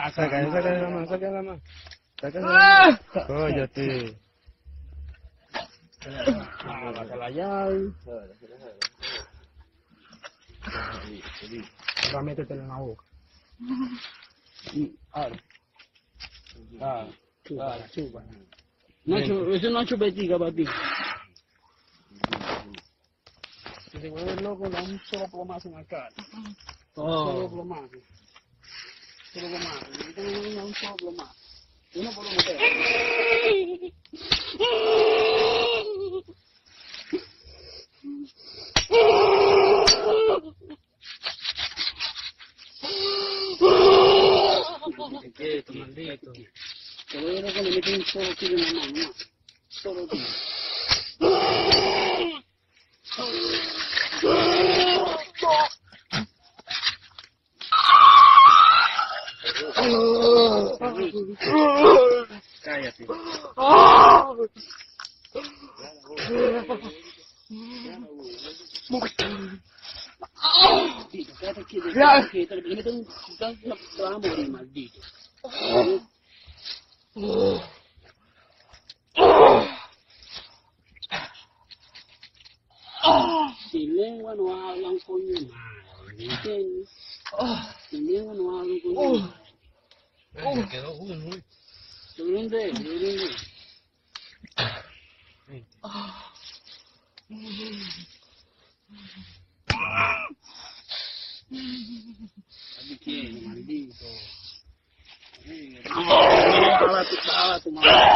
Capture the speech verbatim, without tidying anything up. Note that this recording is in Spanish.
Saca, saca la mano, saca la mano. Saca la mano. Cállate. Ah, saca la llave. Ahora métetela en la boca. Y ahora. Ah, chúpala, chúpala. No, chu- eso no es chupetica para ti. Si te vuelves loco, da un solo plomazo en la cara. Solo plomazo. Solo plomazo. Si te vuelves loco, da un solo plomazo. Uno por uno, pero. Quieto, maldito. Te voy a ver que le meten un solo tiro en la mano, ¿no? Solo tiro. Cállate. Maldito, quédate quieto, quédate quieto. Le meten un putazo, te vas a morir, maldito. Sin lengua no hablan con mi madre, ¿me entiendes? Sin lengua no hablan con mi madre. Me quedó uno. ¿Te brindé? ¿Te brindé? Estate quieto, maldito. Jala tu, jala tu madre.